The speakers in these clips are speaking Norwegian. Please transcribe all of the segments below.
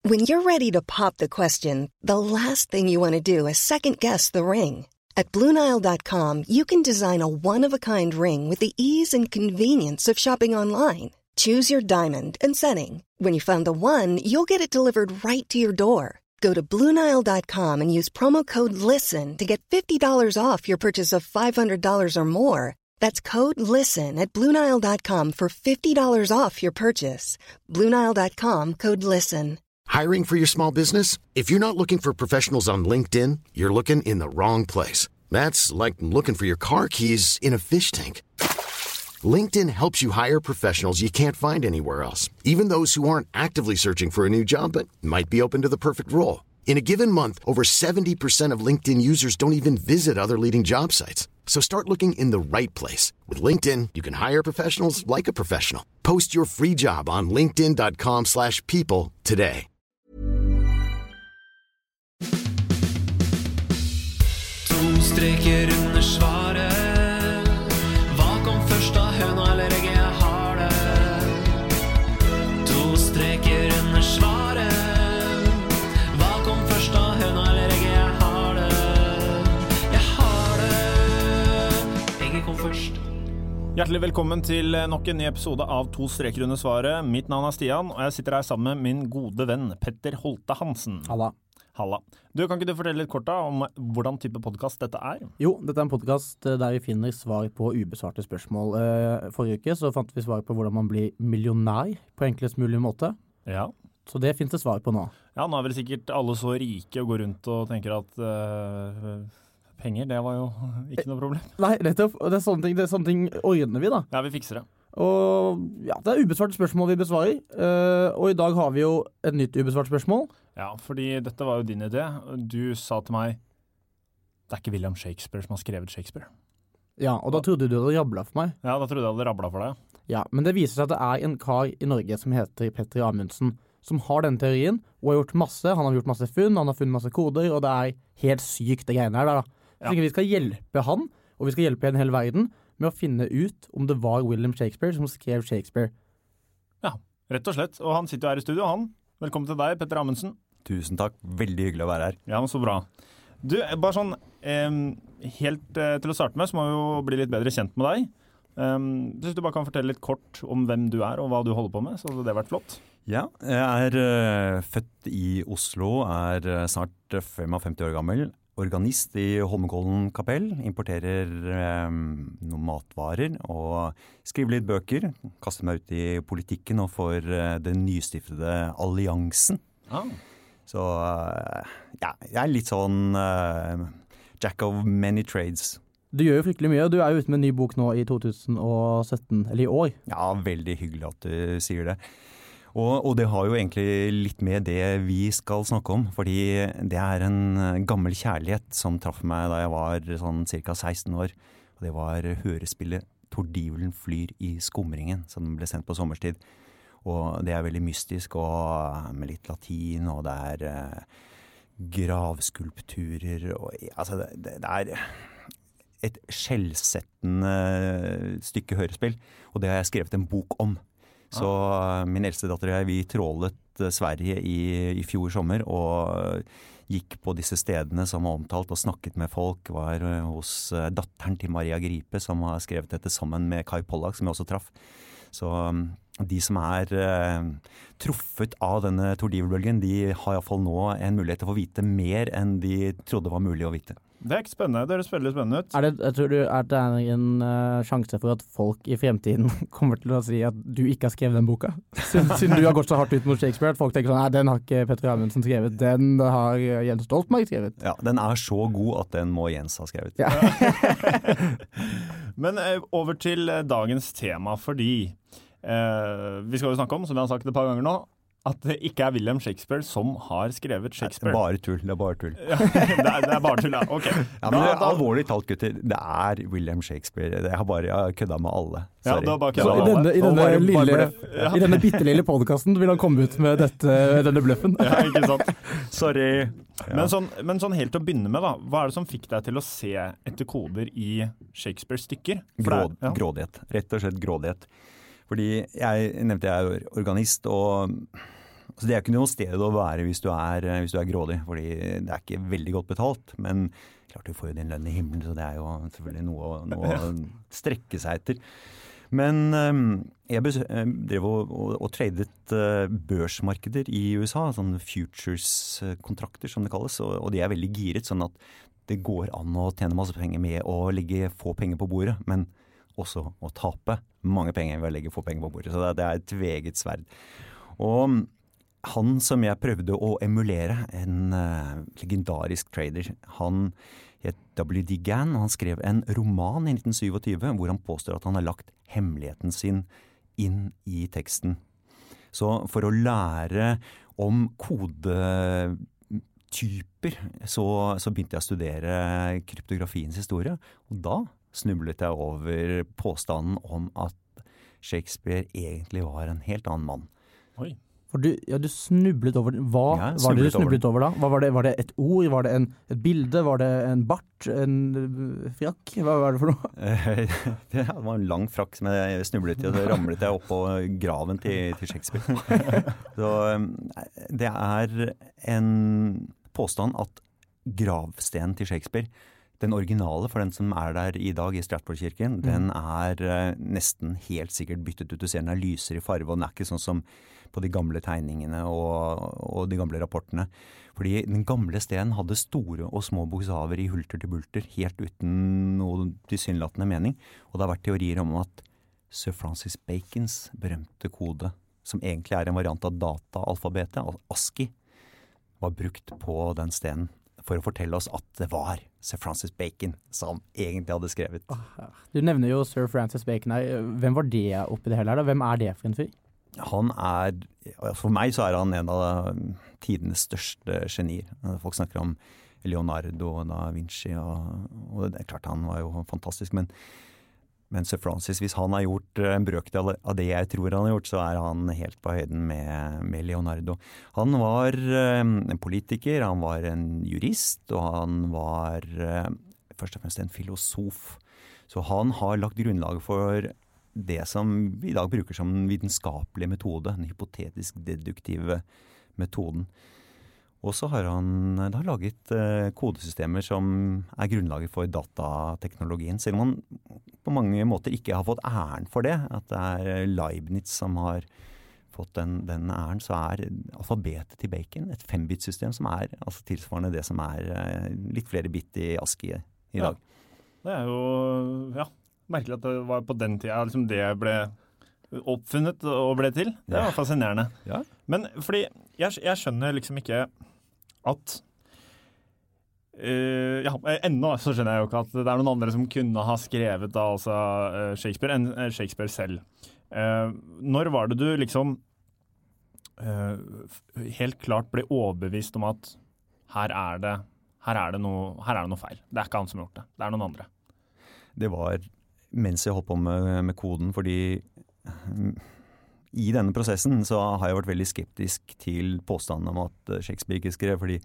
When you're ready to pop the question, the last thing you want to do is second-guess the ring. At BlueNile.com, you can design a one-of-a-kind ring with the ease and convenience of shopping online. Choose your diamond and setting. When you find the one, you'll get it delivered right to your door. Go to BlueNile.com and use promo code LISTEN to get $50 off your purchase of $500 or more. That's code LISTEN at BlueNile.com for $50 off your purchase. BlueNile.com, code LISTEN. Hiring for your small business? If you're not looking for professionals on LinkedIn, you're looking in the wrong place. That's like looking for your car keys in a fish tank. LinkedIn helps you hire professionals you can't find anywhere else, even those who aren't actively searching for a new job but might be open to the perfect role. In a given month, over 70% of LinkedIn users don't even visit other leading job sites. So start looking in the right place. With LinkedIn, you can hire professionals like a professional. Post your free job on linkedin.com/people today. To streker under svaret. Hva kom først av høna eller egget? Jeg har det. To streker under svaret. Hva kom først av høna eller egget? Jeg har det. Jeg har det. Egget kom først. Hjertelig velkommen til nok en ny episode av To streker under svaret. Mitt navn er Stian, og jeg sitter her sammen med min gode venn Petter Holte Hansen. Halla. Halla. Du, kan ikke du fortelle litt kort da om hvordan type podcast dette er? Jo, dette er en podcast der vi finner svar på ubesvarte spørsmål. Forrige uke så fant vi svar på hvordan man blir millionær på enklest mulig måte. Ja. Så det finnes det svar på nå. Ja, nå er vel sikkert alle så rike og går rundt og tenker at penger, det var jo ikke noe problem. Nei, nettopp. Det er sånne ting ordner vi da. Ja, vi fikser det. Og ja, det er ubesvarte spørsmål vi besvarer. Og i dag har vi jo et nytt ubesvart spørsmål. Ja, fordi dette var jo din idé. Du sa til meg, det er ikke William Shakespeare som har skrevet Shakespeare. Ja, og da trodde du det rabla for meg. Ja, da trodde jeg det rabla for deg. Ja, men det viser seg at det er en kar i Norge som heter Petter Amundsen, som har den teorien, og har gjort masse. Han har gjort masse funn, han har funnet masse koder, og det er helt sykt det greiene her da. Så vi skal hjelpe han, og vi skal hjelpe en hel verden, med å finne ut om det var William Shakespeare som skrev Shakespeare. Ja, rett og slett. Og han sitter jo her i studio, han. Velkommen til deg, Petter Amundsen. Tusen takk. Veldig hyggelig å være her. Ja, men så bra. Du, bare sånn, helt til å starte med, så må vi jo bli litt bedre kjent med deg. Hvis du bare kan fortelle litt kort om hvem du er og hva du holder på med, så hadde det vært flott. Ja, jeg er født i Oslo, er snart 55 år gammel. Organist i Holmenkollen kapell, importerer noen matvarer og skriver litt bøker. Kaster meg ut i politikken og får den nystiftede Alliansen. Ah. Så ja, jeg er litt sånn jack of many trades. Du gjør jo fryktelig mye, og du er jo ute med en ny bok nå i 2017, eller i år. Ja, veldig hyggelig at du sier det. Og det har jo egentlig litt med det vi skal snakke om, fordi det er en gammel kjærlighet som traff meg da jeg var sånn cirka 16 år. Og det var hørespillet Tordivelen flyr i skumringen, som ble sendt på sommerstid. Og det er veldig mystisk, og med litt latin, og det er gravskulpturer. Og, altså det er et skjellsettende stykke hørespill, og det har jeg skrevet en bok om. Så min eldste datter og jeg, vi trålet Sverige i fjor sommer og gikk på disse stedene som var omtalt og snakket med folk. Var hos datteren til Maria Gripe som har skrevet dette sammen med Kai Pollak, som jeg også traff. Så de som er truffet av denne Tordivelbølgen, de har i hvert fall nå en mulighet til å få vite mer enn de trodde var mulig å vite. Det er ikke spennende, det høres veldig spennende ut. Jeg tror at det er en sjanse for at folk i fremtiden kommer til å si at du ikke har skrevet den boka? Siden du har gått så hardt ut mot Shakespeare, at folk tenker sånn, nei, den har ikke Petter Amundsen skrevet, den har Jens Stoltenberg skrevet. Ja, den er så god at den må Jens ha skrevet. Ja. Men over til dagens tema, fordi vi skal jo snakke om, som vi har sagt et par ganger nå, at det ikke er William Shakespeare som har skrevet Shakespeare. Det er bare tull. Ja, det er bare tull, ja. Ok. Ja, men det er alvorlig talt, gutter. Det er William Shakespeare. Jeg har kødda med alle. Sorry. Ja, du har bare kødda med alle. I denne bittelille podcasten vil han komme ut med denne bløffen. Ja, ikke sant? Sorry. Ja. Men sånn helt til å begynne med da, hva er det som fikk deg til å se etter koder i Shakespeares stykker? Grådighet. Rett og slett grådighet. Fordi jeg nevnte jeg er organist, og Så det ikke noe sted å være hvis du er grådig, fordi det ikke veldig godt betalt, men klart du får jo din lønn i himmelen, så det jo selvfølgelig noe å strekke seg etter. Men jeg drev og tradet børsmarkeder i USA, sånne futures-kontrakter som det kalles, og de veldig giret, sånn at det går an å tjene masse penger med å legge få penger på bordet, men også å tape mange penger ved å legge få penger på bordet. Så det et tveget sverd. Og han som jeg prøvde å emulere, en legendarisk trader, han het W.D. Gann, og han skrev en roman i 1927 hvor han påstår at han har lagt hemmeligheten sin inn i teksten. Så for å lære om kodetyper, så begynte jeg å studere kryptografiens historie, og da snublet jeg over påstanden om at Shakespeare egentlig var en helt annen mann. Oi. For du snublet over den. Hva var det du snublet over da? Var det et ord? Var det et bilde? Var det en bart? En frakk? Hva var det for noe? Det var en lang frakk som jeg snublet i, og så ramlet jeg opp på graven til Shakespeare. Så det en påstand at gravstenen til Shakespeare, den originale for den som der i dag i Stratford-kirken, den nesten helt sikkert byttet ut. Du ser den lysere i farve, og den ikke sånn som på de gamle tegningene og de gamle rapportene. Fordi den gamle stenen hadde store og små bokstaver i hulter til bulter, helt uten noe tilsynelatende mening. Og det har vært teorier om at Sir Francis Bacons berømte kode, som egentlig en variant av data-alfabetet, ASCII, var brukt på den stenen for å fortelle oss at det var Sir Francis Bacon som egentlig hadde skrevet. Du nevner jo Sir Francis Bacon her. Hvem var det oppi det hele her da? Hvem det for en fyr? Han for meg så han en av tidenes største genier. Folk snakker om Leonardo og Da Vinci, og det klart han var jo fantastisk, men Sir Francis, hvis han har gjort en brøkdel av det jeg tror han har gjort, så han helt på høyden med Leonardo. Han var en politiker, han var en jurist, og han var først og fremst en filosof. Så han har lagt grunnlaget for det som vi i dag bruker som en vitenskapelig metode, den hypotetisk-deduktive metoden. Og så har han laget kodesystemer som grunnlaget for datateknologien, selv om han på mange måter ikke har fått æren for det, at det Leibniz som har fått den æren, så alfabetet til Bacon et 5-bit-system som altså tilsvarende det som litt flere bit i ASCII i dag. Ja. Det jo merkelig at det var på den tida liksom det ble oppfunnet og ble til. Det var fascinerende. Ja. Men fordi jeg skjønner liksom ikke at ennå så skjønner jeg jo ikke at det noen andre som kunne ha skrevet da altså Shakespeare enn Shakespeare selv. Når var det du liksom helt klart ble overbevist om at her det noe feil. Det ikke han som har gjort det. Det noen andre. Det var mens jeg holdt på med koden, fordi i denne prosessen så har jeg vært veldig skeptisk til påstanden om at Shakespeare ikke skrev, fordi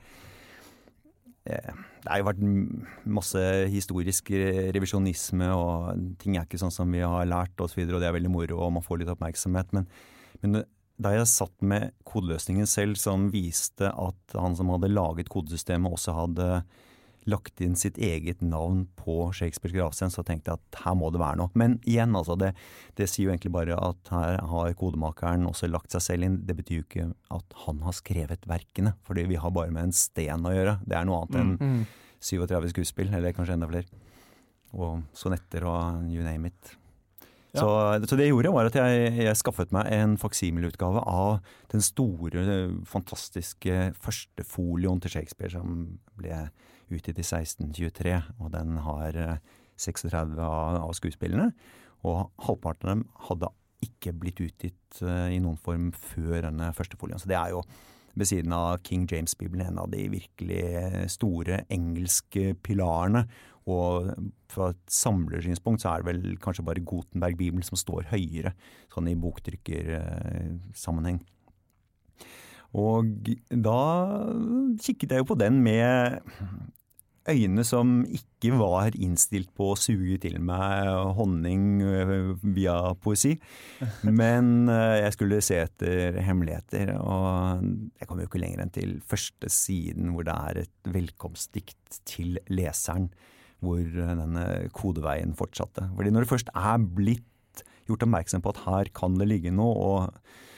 det har jo vært masse historisk revisjonisme, og ting ikke sånn som vi har lært og så videre, og det veldig moro, og man får litt oppmerksomhet. Men da jeg satt med kodeløsningen selv, som viste at han som hadde laget kodesystemet også hadde lagt inn sitt eget navn på Shakespeares gravsten, så tenkte jeg at her må det være noe. Men igjen, altså, det sier jo egentlig bare at her har kodemakeren også lagt seg selv inn. Det betyr jo ikke at han har skrevet verkene, fordi vi har bare med en sten å gjøre. Det noe annet enn 37 skuespill, eller kanskje enda flere. Og sonetter og you name it. Ja. Så det jeg gjorde var at jeg skaffet meg en faksimilutgave av den store, fantastiske første folioen til Shakespeare som ble utgitt i 1623, og den har 36 av skuespillene, og halvparten av dem hadde ikke blitt utgitt i noen form før denne første folien. Så det jo ved siden av King James-bibelen en av de virkelig store engelske pilarene, og fra et samlersynspunkt så det vel kanskje bare Gutenberg-bibelen som står høyere, sånn i boktrykkersammenheng. Og da kikket jeg jo på den med øyne som ikke var innstilt på å suge til meg honning via poesi. Men jeg skulle se etter hemmeligheter, og jeg kom jo ikke lenger enn til første siden hvor det et velkomstdikt til leseren, hvor denne kodeveien fortsatte. Fordi når det først blitt gjort oppmerksom på at her kan det ligge noe, og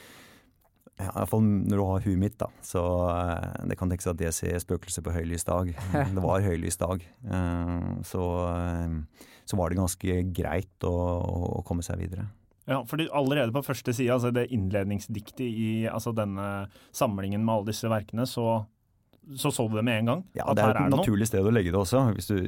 i hvert fall når du har huet mitt da, så det kan tenkes at det ser spøkelser på høylys dag. Det var høylys dag. Så var det ganske greit å komme seg videre. Ja, fordi allerede på første side, altså det innledningsdiktet i altså denne samlingen med alle disse verkene, så du det med en gang? Ja, det et naturlig sted å legge det også.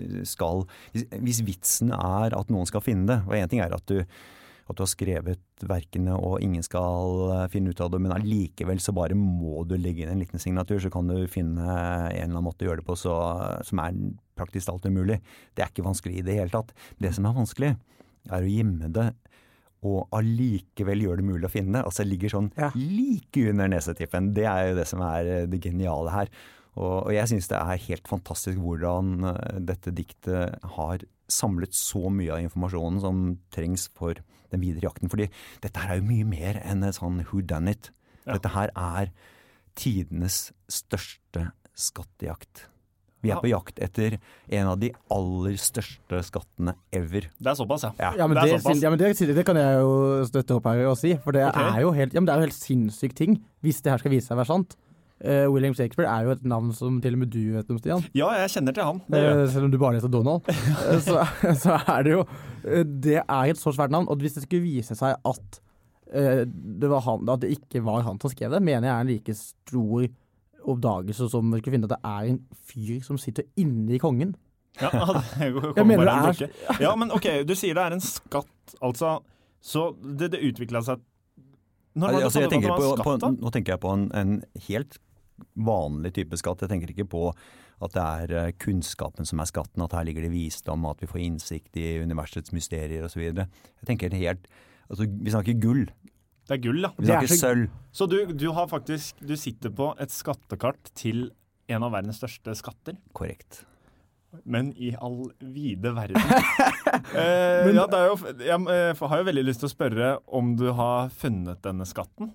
Hvis vitsen at noen skal finne det, og en ting at du har skrevet verkene og ingen skal finne ut av det, men allikevel så bare må du legge inn en liten signatur, så kan du finne en eller annen måte å gjøre det på som praktisk alt umulig. Det ikke vanskelig i det hele tatt. Det som vanskelig å gjemme det, og allikevel gjør det mulig å finne det. Altså det ligger sånn like under nesetippen. Det jo det som det geniale her. Og jeg synes det helt fantastisk hvordan dette diktet har samlet så mye av informasjonen som trengs for den videre jakten. Fordi dette jo mye mer enn et sånn whodunit. Ja. Dette her tidenes største skattejakt. Vi på jakt etter en av de aller største skattene ever. Det såpass, ja. Ja, men det kan jeg jo støtte opp her og si. For det jo helt, det jo helt sinnssykt ting, hvis det her skal vise seg å være sant. William Shakespeare jo et navn som til og med du vet om, Stian. Ja, jeg kjenner til han. Selv om du bare leser Donald. så det jo det et så svært navn. Og hvis det skulle vise seg at det ikke var han som skrev det, mener jeg en like stor oppdagelse som vi skulle finne at det en fyr som sitter inne i kongen. Ja, jeg mener det Ja, men ok, du sier det en skatt, altså. Så det utviklet seg. Nå tenker jeg på en helt vanlig type skatt. Jeg tenker ikke på at det kunnskapen som skatten, at her ligger det visdom, at vi får innsikt i universets mysterier og så videre. Jeg tenker helt, altså vi snakker gull. Det gull, ja. Vi snakker sølv. Så du sitter på et skattekart til en av verdens største skatter? Korrekt. Men i all vide verden. Ja, jeg har jo veldig lyst til å spørre om du har funnet denne skatten.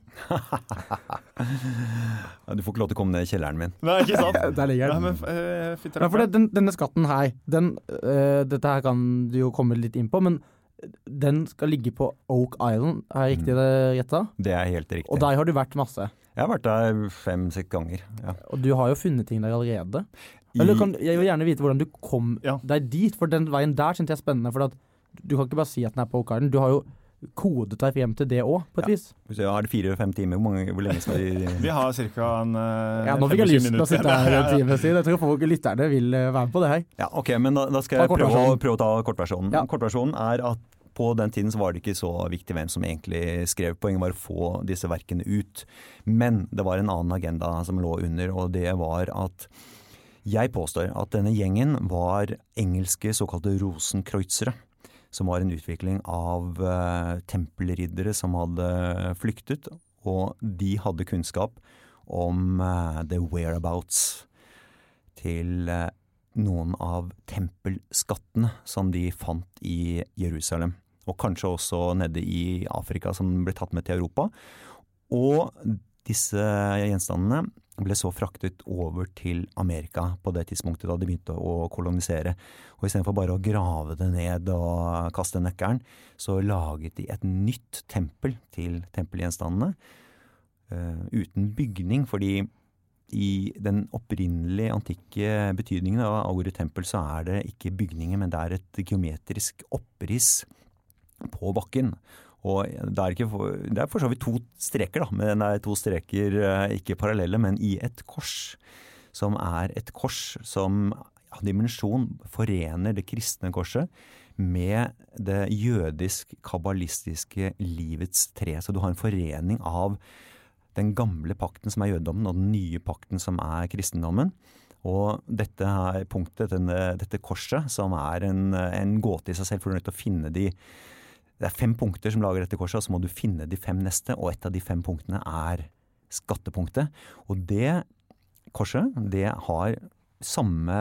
Du får ikke lov til å komme ned i kjelleren min. Nei, ikke sant? Der ligger den. Ja, for denne skatten her, dette her kan du jo komme litt inn på, men den skal ligge på Oak Island. Riktig det rettet? Det helt riktig. Og der har du vært masse? Jeg har vært der 5-6 ganger, ja. Og du har jo funnet ting der allerede. Jeg vil gjerne vite hvordan du kom deg dit, for den veien der synes jeg spennende, for at du kan ikke bare si at den på Oak Island. Du har jo kodet deg frem til det også, på et vis. Ja, det 4-5 timer? Hvor lenge skal de... Vi har cirka nå fikk jeg lyst til å sitte her en time siden. Jeg tror lytterne vil være med på det her. Ja, ok, men da skal jeg prøve å ta kortversjonen. Ja. Kortversjonen at på den tiden så var det ikke så viktig hvem som egentlig skrev. Poenget var å få disse verkene ut. Men det var en annen agenda som lå under, og det var at jeg påstår at denne gjengen var engelske såkalte rosenkreuzere, som var en utvikling av tempelriddere som hadde flyktet, og de hadde kunnskap om the whereabouts til noen av tempelskattene som de fant i Jerusalem, og kanskje også nede i Afrika som ble tatt med til Europa. Og disse gjenstandene ble så fraktet over til Amerika på det tidspunktet da de begynte å kolonisere. Og i stedet for bare å grave det ned og kaste nøkkelen, så laget de et nytt tempel til tempelgjenstandene, uten bygning, fordi i den opprinnelige antikke betydningen av ordet tempel så det ikke bygninger, men det et geometrisk oppriss på bakken. Og det for så vidt 2 streker da, men det 2 streker ikke parallelle, men i et kors, som et kors som dimensjon forener det kristne korset med det jødisk-kabbalistiske livets tre. Så du har en forening av den gamle pakten som jødommen, og den nye pakten som kristendommen. Og dette punktet, dette korset, som en gåte i seg selv, for du nødt til å finne det 5 punkter som lager dette korset, og så må du finne de 5 neste, og et av de 5 punktene skattepunktet. Og det korset, det har samme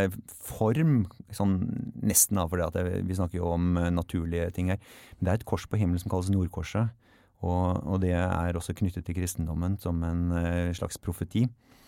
form, sånn nesten da, fordi at vi snakker jo om naturlige ting her. Men det et kors på himmelen som kalles Nordkorset, og det også knyttet til kristendommen som en slags profeti.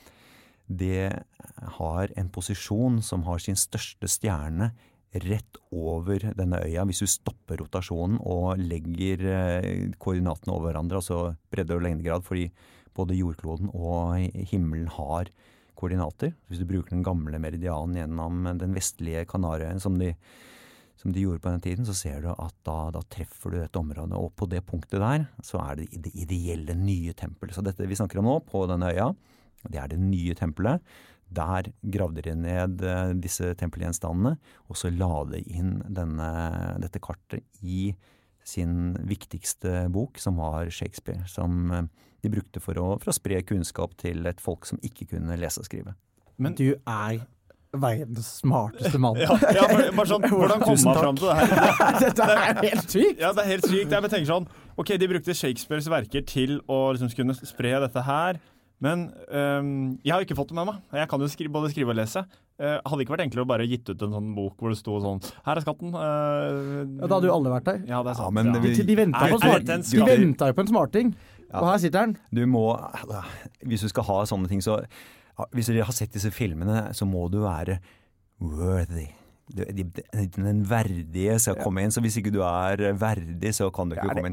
Det har en posisjon som har sin største stjerne rett over denne øya. Hvis du stopper rotasjonen og legger koordinatene over hverandre, altså bredde- og lengdegrad, fordi både jordkloden og himmelen har koordinater. Hvis du bruker den gamle meridianen gjennom den vestlige Kanarøyen som de gjorde på den tiden, så ser du at da treffer du dette området, og på det punktet der så det ideelle nye tempelet. Så dette vi snakker om nå på denne øya, det det nye tempelet. Der gravde de ned disse tempelgjenstandene, og så la de inn dette kartet i sin viktigste bok, som var Shakespeare, som de brukte for å spre kunnskap til et folk som ikke kunne lese og skrive. Men du verdens smarteste mann. Ja, bare sånn, hvordan kom man fram til det her? Dette helt sykt! Ja, det helt sykt. Jeg tenker sånn, ok, de brukte Shakespeares verker til å liksom kunne spre dette her, men jeg har ikke fått det med meg. Jeg kan jo både skrive og lese. Hadde ikke vært enklere å bare gitt ut en sånn bok hvor det stod sånn, her skatten. Ja, da hadde jo alle vært der. Ja, det sant. Ja, men De ventet jo på en smarting, og her sitter den. Du må, hvis du skal ha sånne ting, så hvis dere har sett disse filmene, så må du være worthy. Den verdige skal komme inn, så hvis ikke du verdig, så kan du ikke komme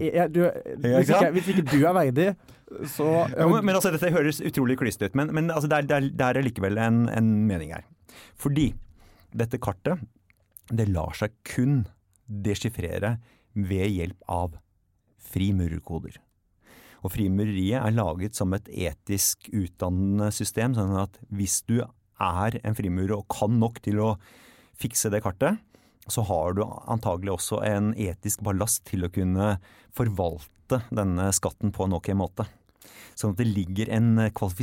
inn. Hvis ikke du verdig, så... Men altså, dette høres utrolig klist ut, men altså, det likevel en mening her. Fordi dette kartet, det lar seg kun deschiffrere ved hjelp av frimurerkoder. Og frimureriet laget som et etisk utdannende system, sånn at hvis du en frimurer og kan nok til å fikse det kartet, så har du antagelig også en etisk ballast til å kunne forvalte denne skatten på en ok måte. Sånn at det ligger en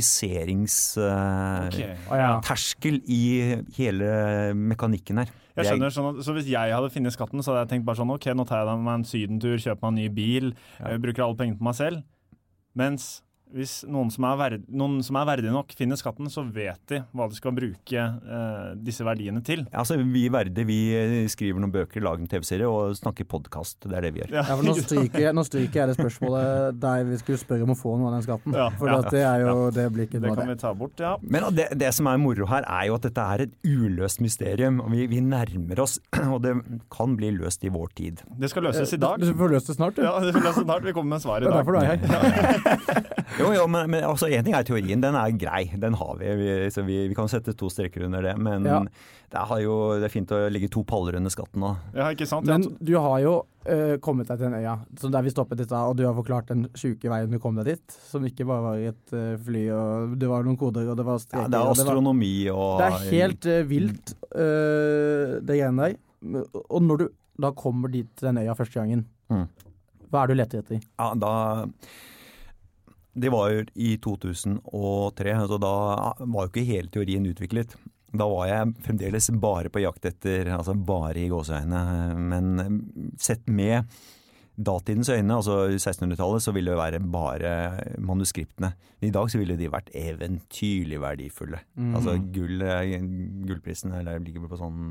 kvalifiseringsterskel i hele mekanikken her. Jeg skjønner, så hvis jeg hadde funnet skatten, så hadde jeg tenkt bare sånn, ok, nå tar jeg meg en sydentur, kjøper meg en ny bil, bruker alle pengene på meg selv. Mens hvis noen som verdig nok finner skatten, så vet de hva de skal bruke disse verdiene til. Altså, vi skriver noen bøker, lager en TV-serie og snakker podcast. Det det vi gjør. Ja, for nå stryker jeg det spørsmålet der vi skulle spørre om å få noe av den skatten. For det blir ikke noe av det. Det kan vi ta bort, ja. Men det som moro her jo at dette et uløst mysterium, og vi nærmer oss, og det kan bli løst i vår tid. Det skal løses i dag. Du får løst det snart, du. Ja, det skal løses snart. Vi kommer med svar i dag. Det derfor du her. Jo, men altså, en ting teorien, den grei, den har så vi kan sette 2 streker under det, men det fint å legge 2 paller under skatten nå. Ja, ikke sant? Men du har jo kommet deg til en øya, så der vi stoppet dette, og du har forklart den syke veien du kom deg dit, som ikke bare var i et fly, og det var noen koder, og det var streker. Ja, det astronomi og... Det helt vilt, det greiene der. Og når du da kommer dit til den øya første gangen, hva du leter etter? Ja, det var jo i 2003, så da var jo ikke hele teorien utviklet. Da var jeg fremdeles bare på jakt etter, altså bare i gåseøyne, men sett med datidens øyne, altså 1600-tallet, så ville det være bare manuskriptene. I dag så ville de vært eventyrlig verdifulle. Altså gullprisen ligger på sånn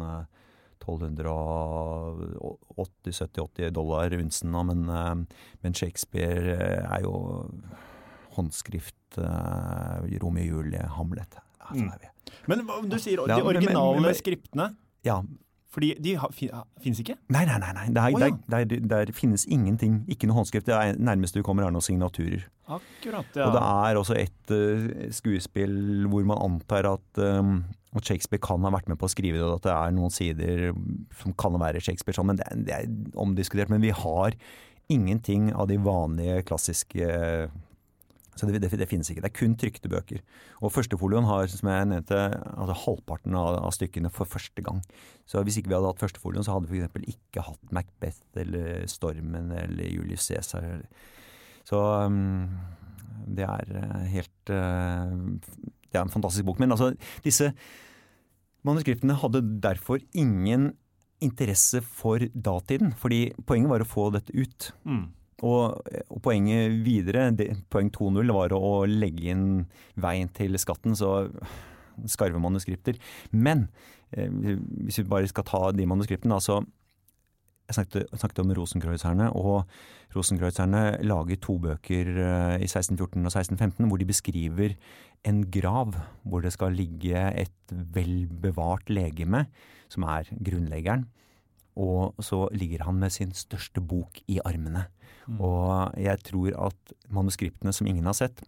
1270-80 dollar unsen nå, men Shakespeare jo håndskrift, Romeo og Julie, Hamlet. Men du sier de originale skriptene, fordi de finnes ikke? Nei. Der finnes ingenting, ikke noe håndskrift. Det nærmest du kommer noen signaturer. Akkurat, ja. Og det også et skuespill hvor man antar at Shakespeare kan ha vært med på å skrive det, og at det noen sider som kan være Shakespeare, men det omdiskutert. Men vi har ingenting av de vanlige klassiske... Så det finnes ikke. Det kun trykte bøker. Og førstefolioen har, som jeg nevnte, altså halvparten av stykkene for første gang. Så hvis ikke vi hadde hatt førstefolioen, så hadde vi for eksempel ikke hatt Macbeth, eller Stormen, eller Julius Caesar. Så det helt... Det en fantastisk bok. Men altså, disse manuskriptene hadde derfor ingen interesse for datiden, fordi poenget var å få dette ut. Og poenget videre, poeng 2.0 var å legge inn veien til skatten, så skarve manuskripter. Men hvis vi bare skal ta de manuskriptene, altså jeg snakket om Rosenkreuzerne, og Rosenkreuzerne lager 2 bøker i 1614 og 1615, hvor de beskriver en grav, hvor det skal ligge et velbevart legeme, som grunnleggeren, og så ligger han med sin største bok i armene. Og jeg tror at manuskriptene som ingen har sett,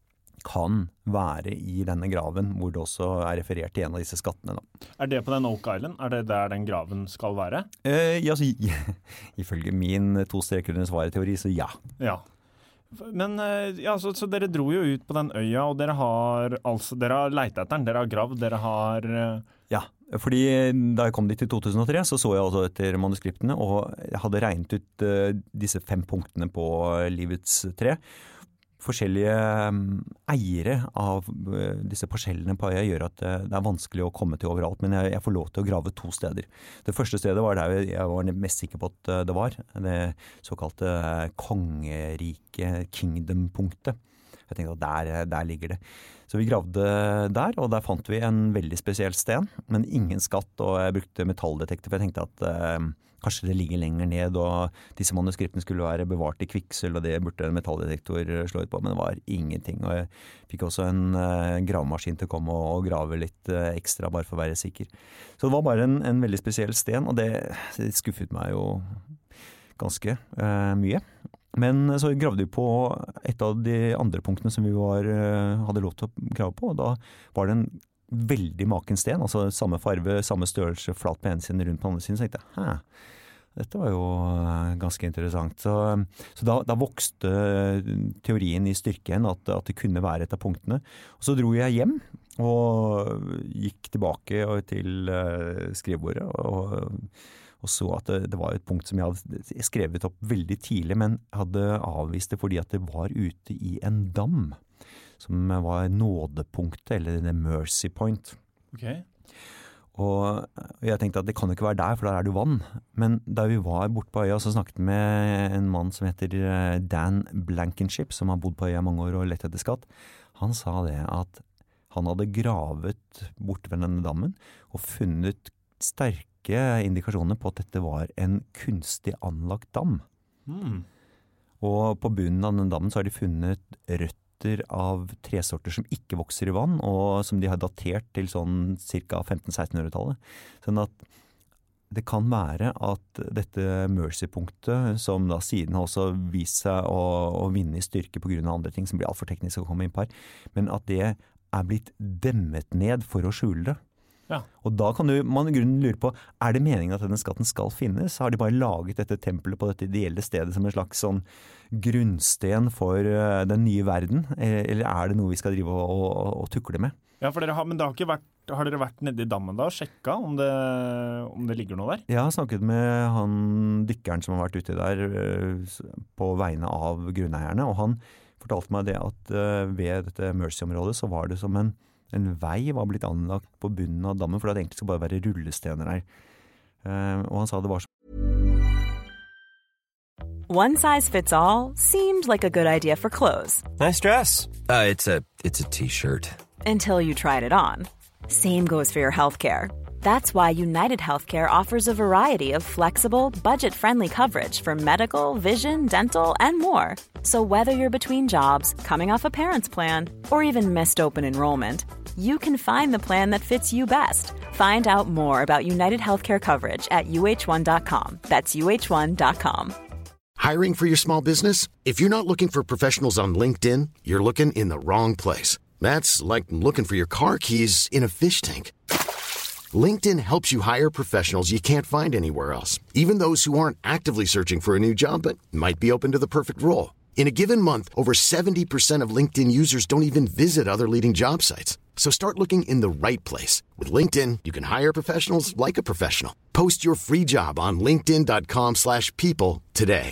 kan være i denne graven, hvor det også referert til en av disse skattene. Da. Det på den Oak Island? Det der den graven skal være? Ja, så, ifølge min 2 streker under svaret-teori, så ja. Ja. Men så dere dro jo ut på den øya, og dere har leit etter den, dere har gravd, dere har... Ja, fordi da jeg kom dit i 2003, så jeg altså etter manuskriptene, og jeg hadde regnet ut disse 5 punktene på livets tre. Forskjellige eiere av disse parsellene på øya gjør at det vanskelig å komme til overalt, men jeg får lov til å grave 2 steder. Det første stedet var der jeg var mest sikker på at det var, det såkalte kongerike kingdom-punktet. Jeg tenkte at der ligger det. Så vi gravde der, og der fant vi en veldig spesiell sten, men ingen skatt, og jeg brukte metalldetektor, for jeg tenkte at kanskje det ligger lenger ned, og disse manuskriptene skulle være bevart i kvikksølv, og det burde en metalldetektor slå ut på, men det var ingenting. Og jeg fikk også en gravemaskin til å komme og grave litt ekstra, bare for å være sikker. Så det var bare en veldig spesiell sten, og det skuffet meg jo ganske mye. Men så gravde vi på et av de andre punktene som vi hadde lov til å grave på, og da var det en veldig maken sten, altså samme farve, samme størrelse, flat på ene siden, rundt på andre siden, så tenkte jeg, dette var jo ganske interessant. Så da vokste teorien i styrken at det kunne være et av punktene. Og så dro jeg hjem og gikk tilbake til skrivebordet og så at det var et punkt som jeg hadde skrevet opp veldig tidlig, men hadde avvist det fordi at det var ute i en dam, som var nådepunktet, eller the mercy point. Ok. Og jeg tenkte at det kan jo ikke være der, for der det vann. Men da vi var borte på øya, så snakket vi med en mann som heter Dan Blankenship, som har bodd på øya mange år og lett etter skatt. Han sa det at han hadde gravet bort ved denne dammen og funnet sterke indikasjoner på at dette var en kunstig anlagt dam. Og på bunnen av den dammen så har de funnet rødt av tresorter som ikke vokser i vann, og som de har datert til sånn ca. 1500-1600-tallet. Sånn at det kan være at dette Mercy-punktet, som da siden har også vist seg å vinne i styrke på grunn av andre ting som blir alt for teknisk å komme inn på her, men at det blitt demmet ned for å skjule det. Ja. Og da kan man i grunnen lure på, det meningen at denne skatten skal finnes? Har de bare laget dette tempelet på dette ideelle stedet som en slags sånn grunnsten for den nye verden? Eller det noe vi skal drive og tukle med? Ja, for men det har ikke har dere vært nede i dammen da og sjekket om det ligger noe der? Jeg har snakket med han dykkeren som har vært ute der på vegne av grunneierne, og han fortalte meg det at ved dette Mercy-området så var det som en vei var blitt anlagt på bunnen av dammen, for det egentlig skulle bare være rullestener der. Og han sa det var så... One size fits all seemed like a good idea for clothes. Nice dress. It's a t-shirt. Until you tried it on. Same goes for your healthcare. That's why United Healthcare offers a variety of flexible, budget-friendly coverage for medical, vision, dental, and more. So whether you're between jobs, coming off a parent's plan, or even missed open enrollment, you can find the plan that fits you best. Find out more about United Healthcare coverage at uh1.com. That's uh1.com. Hiring for your small business? If you're not looking for professionals on LinkedIn, you're looking in the wrong place. That's like looking for your car keys in a fish tank. LinkedIn helps you hire professionals you can't find anywhere else, even those who aren't actively searching for a new job but might be open to the perfect role. In a given month, over 70% of LinkedIn users don't even visit other leading job sites. So start looking in the right place. With LinkedIn, you can hire professionals like a professional. Post your free job on linkedin.com/people today.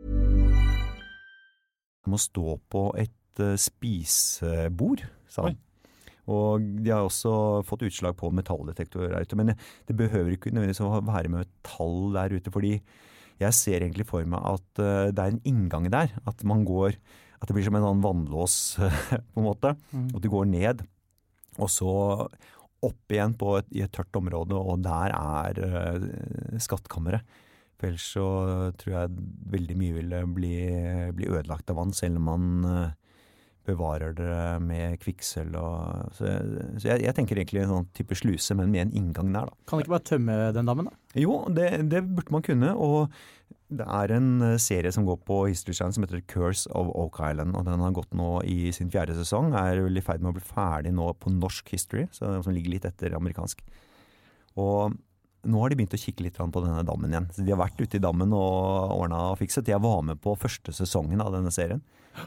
Må stå på et spisebord, sa han. Og de har også fått utslag på metalldetektor der ute, men det behøver ikke nødvendigvis å være med metall der ute, fordi jeg ser egentlig for meg at det en inngang der, at man går, at det blir som en sånn vannlås på en måte, og du går ned, og så opp igjen i et tørt område, og der skattkammeret. For ellers så tror jeg veldig mye ville bli ødelagt av vann, selv om man bevarer det med kvikksølv. Så jeg tenker egentlig en sånn type sluse, men med en inngang der da. Kan du ikke bare tømme den dammen da? Jo, det burde man kunne, og det en serie som går på History Channel som heter Curse of Oak Island, og den har gått nå i sin 4. sesong, vel i ferd med å bli ferdig nå på norsk history, som ligger litt etter amerikansk. Og nå har de begynt å kikke litt på denne dammen igjen. Så de har vært ute i dammen og ordnet og fikset. Jeg var med på første sesongen av denne serien.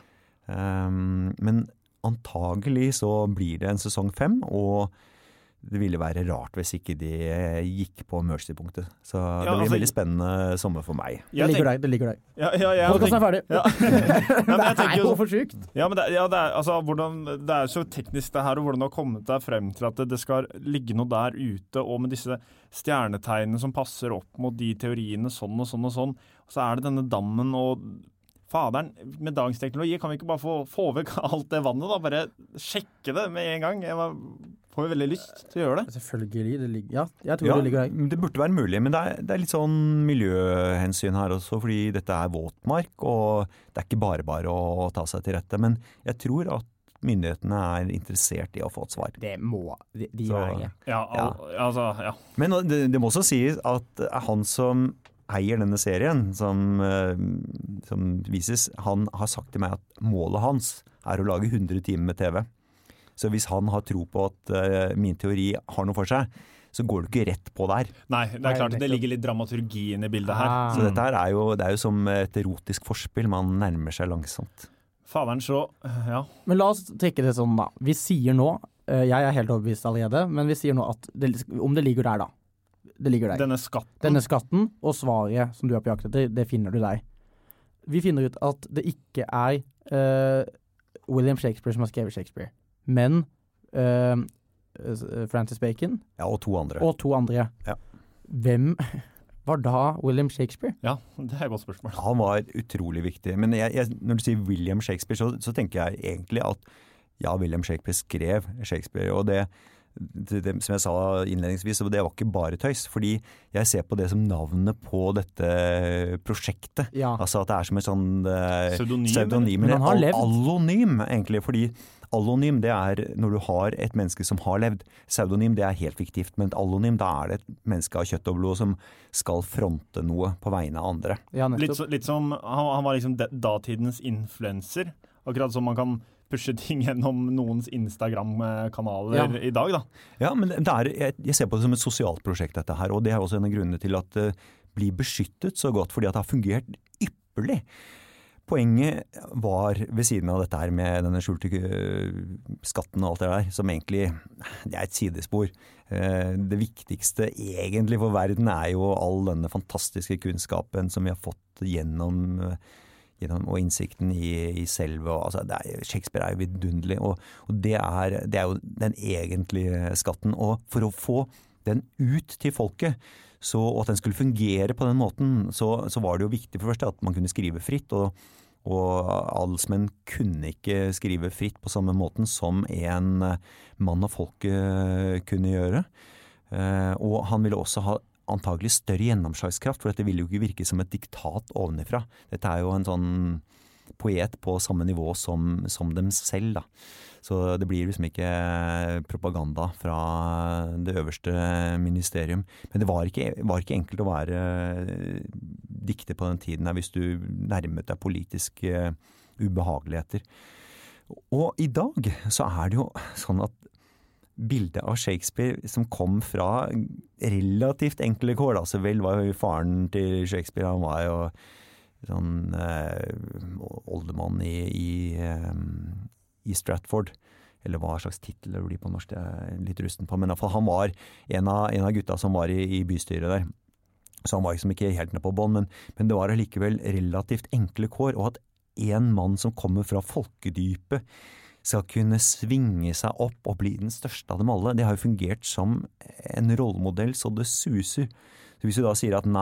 Men antagelig så blir det en sesong 5, og det ville være rart hvis ikke de gikk på Mercy-punktet. Så det blir en veldig spennende sommer for meg. Det ligger der. Podcasten ferdig. Ja. Det jo for sykt. Ja, men det så teknisk det her, og hvordan det har kommet deg frem til at det skal ligge noe der ute, og med disse stjernetegnene som passer opp mot de teoriene, sånn og sånn og sånn. Og så det denne dammen og faderen, med dagens teknologi kan vi ikke bare få vekk alt det vannet da, bare sjekke det med en gang. Jeg får jo veldig lyst til å gjøre det. Selvfølgelig, jeg tror det ligger der. Det burde være mulig, men det litt sånn miljøhensyn her også, fordi dette våtmark, og det ikke bare å ta seg til rette. Men jeg tror at myndighetene interessert i å få et svar. Det må de være. Ja. Men det må også sies at han som eier denne serien som vises, han har sagt til meg at målet hans å lage 100 timer med TV. Så hvis han har tro på at min teori har noe for seg, så går du ikke rett på der. Nei, det klart det ligger litt dramaturgien i bildet her. Så dette her det jo som et erotisk forspill, man nærmer seg langsomt. Faderen så, ja. Men la oss trekke det sånn da. Vi sier nå, jeg helt overbevist allerede, men vi sier nå at om det ligger der da, det ligger der. Denne skatten og svaret som du på jakt etter, det finner du der. Vi finner ut at det ikke William Shakespeare som har skrevet Shakespeare, men Francis Bacon. Ja, og to andre. Ja. Hvem var da William Shakespeare? Ja, det et godt spørsmål. Han var utrolig viktig, men når du sier William Shakespeare, så tenker jeg egentlig at William Shakespeare skrev Shakespeare, og det som jeg sa innledningsvis, det var ikke bare tøys, fordi jeg ser på det som navnet på dette prosjektet. Ja. Altså at det som et sånn pseudonym, men han har levd. Allonym egentlig, fordi allonym det når du har et menneske som har levd. Pseudonym det helt fiktivt, men et allonym da det et menneske av kjøtt og blod som skal fronte noe på vegne av andre. Ja, litt som, han var liksom datidens influencer, akkurat som man kan pushe ting gjennom noens Instagram-kanaler i dag da. Ja, men jeg ser på det som et sosialt prosjekt dette her, og det også en av grunnene til at det blir beskyttet så godt, fordi at det har fungert ypperlig. Poenget var ved siden av dette her med denne skjulte skatten og alt det der, som egentlig, det et sidespor. Det viktigste egentlig for verden jo all denne fantastiske kunnskapen som vi har fått gjennom og innsikten i selve, altså Shakespeare jo vidunderlig, og det jo den egentlige skatten, og for å få den ut til folket, og at den skulle fungere på den måten, så var det jo viktig for det første at man kunne skrive fritt, og adelsmenn kunne ikke skrive fritt på samme måten som en mann av folket kunne gjøre, og han ville også ha antagelig større gjennomslagskraft, for dette vil jo ikke virke som et diktat ovenifra. Dette jo en sånn poet på samme nivå som dem selv da. Så det blir liksom ikke propaganda fra det øverste ministerium. Men det var ikke enkelt å være dikter på den tiden hvis du nærmet deg politiske ubehageligheter. Og i dag så det jo sånn at bildet av Shakespeare som kom fra relativt enkle kår, da. Så vel var jo faren til Shakespeare, han var jo sånn oldemann i Stratford, eller hva slags titel det blir på norsk, det litt rusten på, men i hvert fall han var en av gutta som var i bystyret der. Så han var liksom ikke helt ned på bånd, men det var likevel relativt enkle kår, og at en mann som kommer fra folkedypet skal kunne svinge seg opp og bli den største av dem alle. Det har jo fungert som en rollemodell, så det suser. Så hvis du da sier at nei,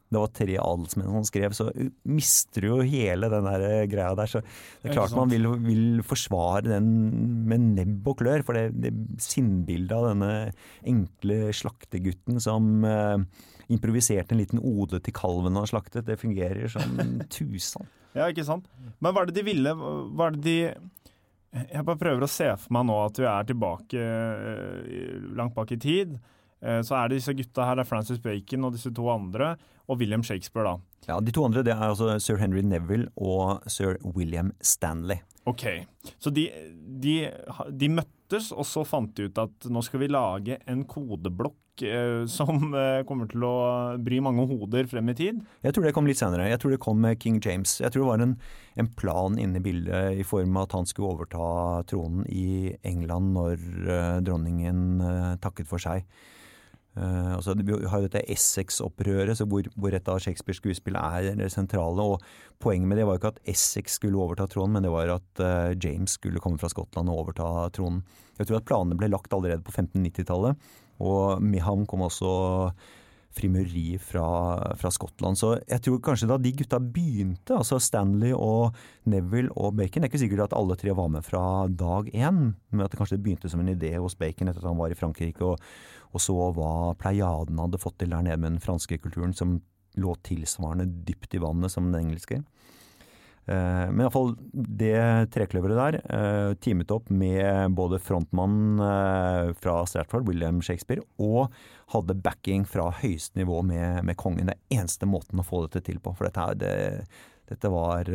det var 3 adelsmenn som skrev, så mister du jo hele den der greia der. Så det klart man vil forsvare den med nebb og klør, for det sinnbildet av denne enkle slaktegutten som improviserte en liten ode til kalven han slaktet, det fungerer som tusen. Ja, ikke sant? Men hva det de ville? Jeg bare prøver å se for meg nå at vi tilbake langt bak i tid. Så det disse gutta her, det Francis Bacon og disse 2 andre, og William Shakespeare da. Ja, de 2 andre, det altså Sir Henry Neville og Sir William Stanley. Ok, så de møttes, og så fant de ut at nå skal vi lage en kodeblokk som kommer til å bry mange hoder frem i tid. Jeg tror det kom litt senere. Jeg tror det kom med King James. Jeg tror det var en plan inne i bildet i form av at han skulle overta tronen i England når dronningen takket for seg. Altså, vi har jo dette Essex-opprøret, hvor et av Shakespeares skuespill sentrale, og poenget med det var ikke at Essex skulle overta tronen, men det var at James skulle komme fra Skottland og overta tronen. Jeg tror at planene ble lagt allerede på 1590-tallet, og med ham kom også frimureri fra Skottland. Så jeg tror kanskje da de gutta begynte, altså Stanley og Neville og Bacon, det ikke sikkert at alle 3 var med fra dag 1, men at det kanskje begynte som en idé hos Bacon etter at han var i Frankrike, og så hva Pleiaden hadde fått til der nede med den franske kulturen som lå tilsvarende dypt i vannet som den engelske. Men i hvert fall det trekløveret der teamet opp med både frontmannen fra Stratford, William Shakespeare, og hadde backing fra høyeste nivå med kongen. Det eneste måten å få dette til på, for dette var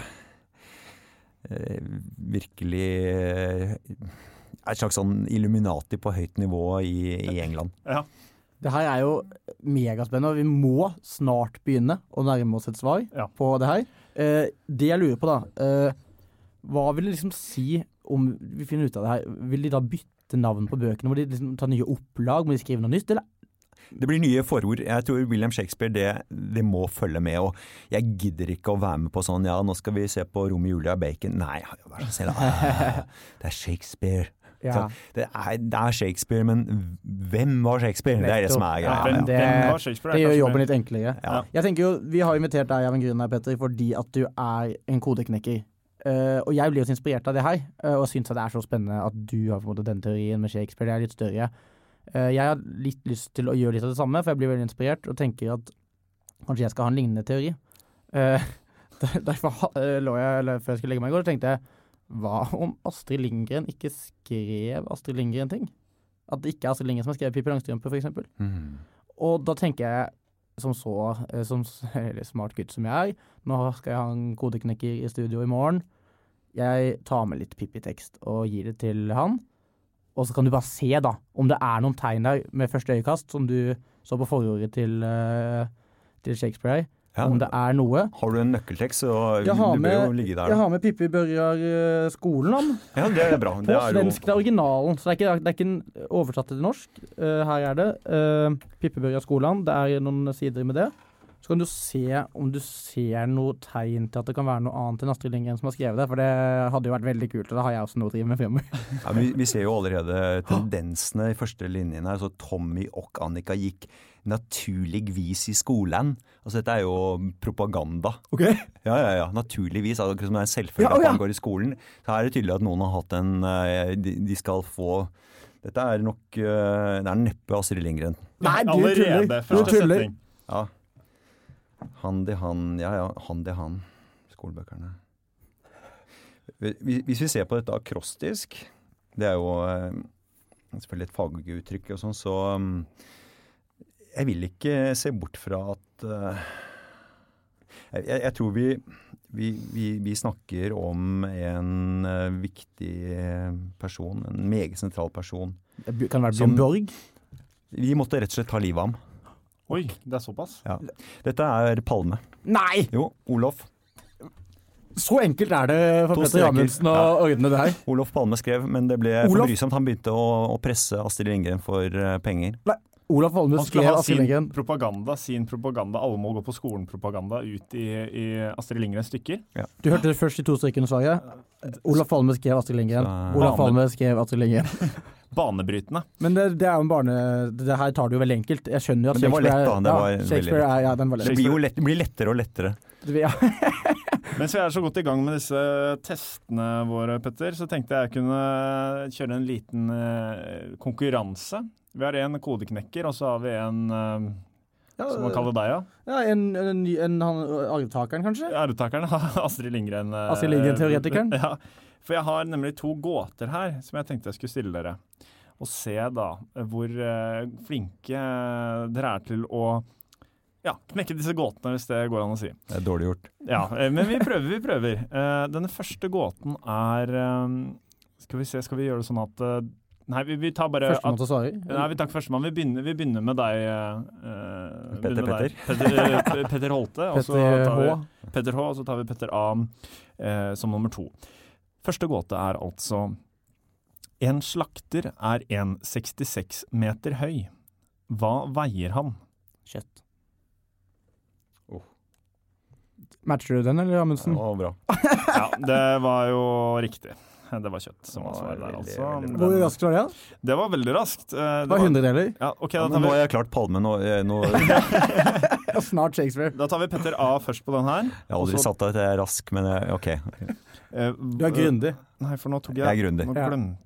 virkelig et slags sånn Illuminati på høyt nivå i England. Ja. Det her jo megaspennende, og vi må snart begynne å nærme oss et svar på det her. Det jeg lurer på da, hva vil det liksom si om vi finner ut av det her? Vil de da bytte navn på bøkene? Må de liksom ta nye opplag? Må de skrive noe nytt? Eller? Det blir nye forord. Jeg tror William Shakespeare, det må følge med, og jeg gidder ikke å være med på sånn, ja, nå skal vi se på Romeo Julia Bacon. Nei, vær så snill, det Shakespeare. Ja. Det Shakespeare, men hvem var Shakespeare? Det det som greia. Det gjør jobben litt enklere. Ja. Jeg tenker jo, vi har invitert deg av en grunn her, Petter, fordi at du en kodeknekker. Og jeg blir jo inspirert av det her, og synes at det så spennende at du har på en måte den teorien med Shakespeare, det litt større. Jeg har litt lyst til å gjøre litt av det samme, for jeg blir veldig inspirert, og tenker at kanskje jeg skal ha en lignende teori. Derfor før jeg skulle legge meg i går, tenkte jeg, hva om Astrid Lindgren ikke skrev Astrid Lindgren ting? At det ikke Astrid Lindgren som har skrevet Pippi Langstrømpe, for eksempel. Og da tenker jeg, som smart gutt som jeg nå skal jeg ha en kodeknekker i studio i morgen. Jeg tar med litt Pippi-tekst og gir det til han. Og så kan du bare se da, om det noen tegn der med første øyekast, som du så på forordet til Shakespeare. Ja. Om det noe. Har du en nøkkeltekst, så det bør jo ligge der. Jeg har med Pippi Børjar skolen om. Ja, det bra. På svensk, det originalen, så det ikke oversatt til norsk. Her det. Pippi Børjar skolen, det noen sider med det. Så kan du se om du ser noe tegn til at det kan være noe annet enn Astrid Lindgren som har skrevet det, for det hadde jo vært veldig kult, og det har jeg også noe å drive med fremover. Ja, vi ser jo allerede tendensene i første linjen her, så Tommy og Annika gikk naturligvis i skolen. Altså dette jo propaganda. Ok. Ja, naturligvis. Altså, som det en selvfølge at man går i skolen. Så det tydelig at noen har hatt de skal få... Dette nok, det neppe Astrid Lindgren. Nei, du tuller. Ja. Hand i hand, skolebøkene. Hvis vi ser på dette akrostisk, det jo selvfølgelig et faguttrykk og sånn, så jeg vil ikke se bort fra at jeg tror vi snakker om en viktig person, en meget sentral person. Kan det være Bjørn Borg? Vi måtte rett og slett ta livet av ham. Oi, det såpass? Ja. Dette Palme. Nei! Jo, Olof. Så enkelt det for Petter Amundsen å ordne det her. Olof Palme skrev, men det ble for brysomt. Han begynte å presse Astrid Lindgren for penger. Nei, Olof Palme skrev Astrid Lindgren. Sin propaganda, alle må gå på skolen-propaganda ut i Astrid Lindgrens stykker. Ja. Du hørte det først i 2 stykkene svaret. Olaf Palme skrev Astrid Lindgren. Olaf Palme skrev Astrid Lindgren. Banebrytende. Men det er jo det her tar det jo veldig enkelt. Jeg skjønner jo at Shakespeare den var lett. Det blir lettere og lettere. Ja. Mens vi er så godt i gang med disse testene våre, Petter, så tenkte jeg kunne kjøre en liten konkurranse. Vi har en kodeknekker, og så har vi en som man kaller deg, Ja, en arvtakeren, kanskje? Arvtakeren, Astrid Lindgren. Astrid Lindgren-teoretikeren? Ja, for jeg har nemlig 2 gåter her som jeg tenkte jeg skulle stille dere. Og se da hvor flinke dere er til å knekke disse gåtene, hvis det går an å si. Det er dårlig gjort. Ja, men vi prøver. Denne første gåten er skal vi gjøre det sånn at nei, vi tar bare Førstemann til å svare? Nei, vi tar ikke førstemann. Vi begynner med deg, Petter Holte. Petter H, og så tar vi Petter A som nummer 2. Første gåte er altså: en slakter er 1,66 meter høy. Hva veier han? Kjøtt. Matcher du den, eller Amundsen? Ja, bra. Ja, det var jo riktig. Det var kjøtt som var svaret der, altså. Hvor raskt var det? Det var veldig raskt. Det var 100 deler. Ja, okay, nå har jeg klart Palme. Snart Shakespeare. Da tar vi Petter A først på den her. Jeg har aldri satt deg til rask, men ok. Du er grundig. Nei, for nå tok jeg er grundig. Nå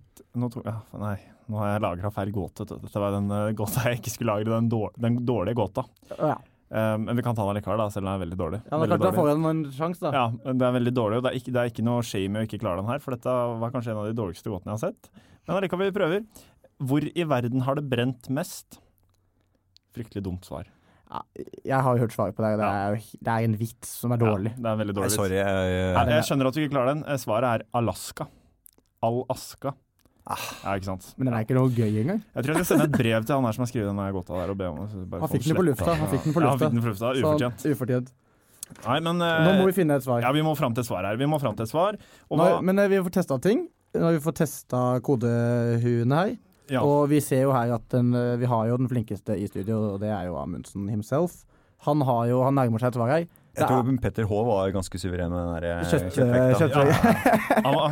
har jeg lagret feil gåte. Dette var den gåta jeg ikke skulle lagre, den dårlige gåta. Ja. Men vi kan ta den likevel, da, selv om den er veldig dårlig. Ja, det er klart da får jeg en sjanse, da. Ja, men det er veldig dårlig, og det er ikke noe shame å ikke klare den her, for dette var kanskje en av de dårligste gåtene jeg har sett. Men allikevel vi prøver. Hvor i verden har det brent mest? Fryktelig dumt svar. Ja, jeg har jo hørt svaret på det. Det er en vits som er dårlig. Ja, det er en veldig dårlig vits. Sorry. Jeg skjønner at du ikke klarer den. Svaret er Alaska. Alaska. Ja, ikke sant. Men den er ikke noe gøy engang. Jeg tror jeg skal sende et brev til han her som har skrevet denne gåta der og be om han fikk den på lufta. Ufortjent. Nei, men nå må vi finne et svar. Ja, vi må frem til et svar her. Men vi får testet ting. Vi får testet kodehuene her. Ja. Og vi ser jo her at vi har jo den flinkeste i studio, og det er jo Amundsen himself. Han nærmer seg et svar her. Jeg tror Petter H var ganske suveren med den der kjøttvekta. Han var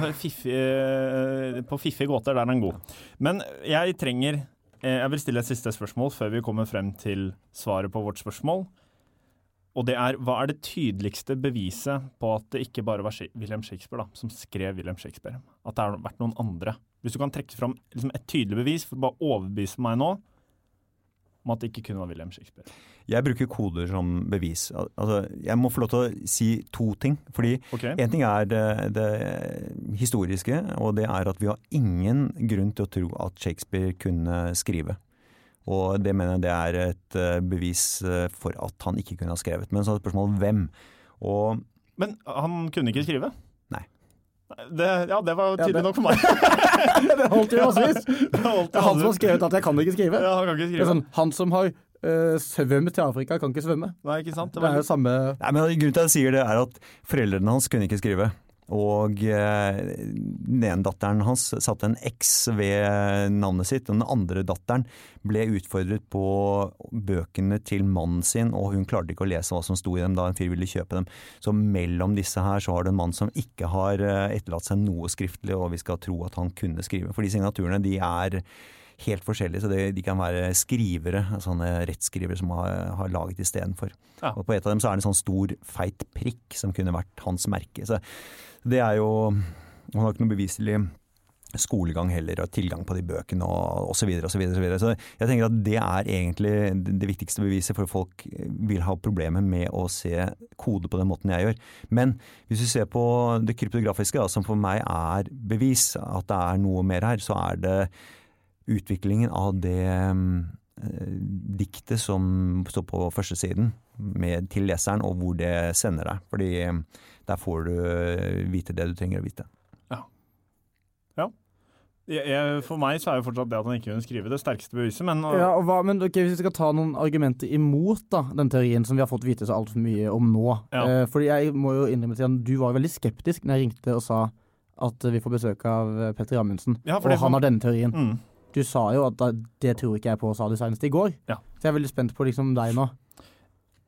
på fiffige gåter, der er han god. Men jeg vil stille et siste spørsmål før vi kommer frem til svaret på vårt spørsmål. Og det er, hva er det tydeligste beviset på at det ikke bare var William Shakespeare som skrev William Shakespeare? At det har vært noen andre? Hvis du kan trekke fram liksom et tydelig bevis, for bare overbevise meg nå om at det ikke kunne være William Shakespeare. Jeg bruker koder som bevis. Altså, jeg må få lov til å si 2 ting. Fordi en ting er det historiske, og det er at vi har ingen grunn til å tro at Shakespeare kunne skrive. Og det mener jeg det er et bevis for at han ikke kunne ha skrevet. Men så er det spørsmålet hvem. Men han kunne ikke skrive? Nei. Det var tydelig nok for meg. Det holdt jo massevis. Det er han som har skrevet at jeg kan ikke skrive. Ja, han kan ikke skrive. Det er sånn, han som har svømt til Afrika kan ikke svømme. Nei, ikke sant? Det er jo samme... Nei, men grunnen til at jeg sier det er at foreldrene hans kunne ikke skrive. Og den ene datteren hans satte en X ved navnet sitt, og den andre datteren ble utfordret på bøkene til mannen sin, og hun klarte ikke å lese hva som sto i dem da en fyr ville kjøpe dem. Så mellom disse her så har det en mann som ikke har etterlatt seg noe skriftlig, og vi skal tro at han kunne skrive. For de signaturene, de er helt forskjellige, så de kan være skrivere, sånne rettskrivere som har laget i stedet for. Ja. Og på et av dem så er det en sånn stor, feit prikk som kunne vært hans merke. Så det er jo, han har ikke noe beviselig skolegang heller, og tilgang på de bøkene og så videre, og så videre, og så videre. Så jeg tenker at det er egentlig det viktigste beviset, for folk vil ha problemer med å se kode på den måten jeg gjør. Men hvis vi ser på det kryptografiske, som for meg er bevis at det er noe mer her, så er det utviklingen av det diktet som står på første siden til leseren, og hvor det sender deg. Fordi der får du vite det du trenger å vite. For meg så er jo fortsatt det at han ikke kunne skrive det sterkeste beviset, men... Men hvis vi skal ta noen argumenter imot den teorien som vi har fått vite så alt for mye om nå. Ja. Fordi jeg må jo innrømme til at du var veldig skeptisk når jeg ringte og sa at vi får besøk av Petter Amundsen, og han har denne teorien. Du sa jo at det tror ikke jeg på, sa du senest i går. Ja. Så jeg er veldig spent på liksom deg nå.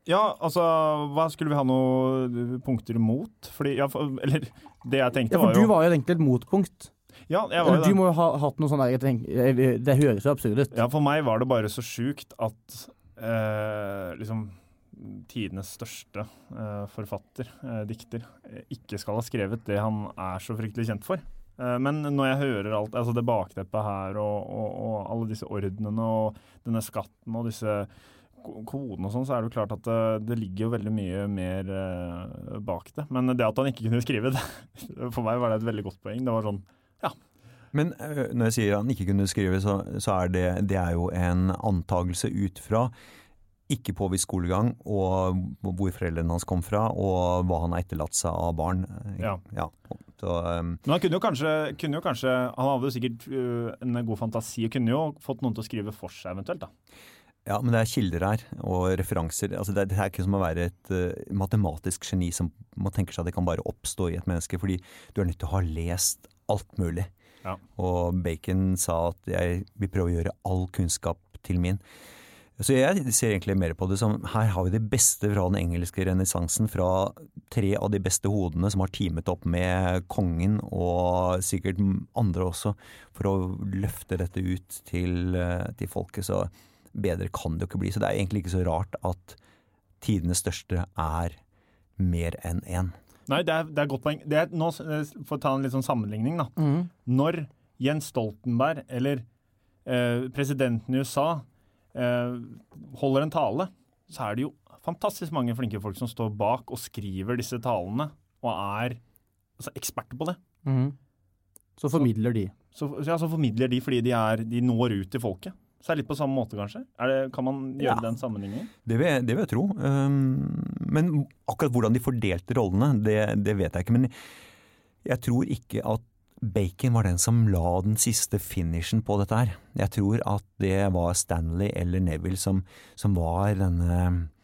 Ja, altså, hva skulle vi ha noen punkter imot? Fordi, eller det jeg tenkte for var jo... du var jo egentlig et motpunkt. Ja, jeg var jo det. Du må jo ha hatt noe sånn der, det høres jo absurd ut. Ja, for meg var det bare så sjukt at liksom tidenes største forfatter, dikter, ikke skal ha skrevet det han så fryktelig kjent for. Men når jeg hører alt, altså det bakteppet her og alle disse ordnene og denne skatten og disse kodene og sånn, så det jo klart at det ligger jo veldig mye mer bak det. Men det at han ikke kunne skrive det, for meg var det et veldig godt poeng. Det var sånn, ja. Men når jeg sier han ikke kunne skrive, så det jo en antagelse ut fra ikke påvist skolegang, og hvor foreldrene hans kom fra, og hva han har etterlatt seg av barn. Ja. Så, men han kunne jo kanskje, han hadde jo sikkert en god fantasi, og kunne jo fått noen til å skrive for seg eventuelt da. Ja, men det kilder her, og referanser. Altså det ikke som å være et matematisk geni som man tenker seg at det kan bare oppstå i et menneske, fordi du nødt til å ha lest alt mulig. Ja. Og Bacon sa at jeg vil prøve å gjøre all kunnskap til min. Så jeg ser egentlig mer på det som, her har vi det beste fra den engelske renessansen, fra 3 av de beste hodene som har teamet opp med kongen og sikkert andre også, for å løfte dette ut til folket. Så bedre kan det jo ikke bli. Så det egentlig ikke så rart at tidenes største mer enn en. Nei, det er godt poeng. Nå, for å ta en litt sånn sammenligning da. Når Jens Stoltenberg eller presidenten i USA holder en tale, så det jo fantastisk mange flinke folk som står bak og skriver disse talene, og altså, eksperter på det. Så formidler de. Så formidler de fordi de når ut til folket. Så det litt på samme måte, kanskje? Kan man gjøre den sammenligningen? Det vil jeg tro. Men akkurat hvordan de fordelte rollene, det vet jeg ikke. Men jeg tror ikke at Bacon var den som la den siste finishen på dette her. Jeg tror at det var Stanley eller Neville som var denne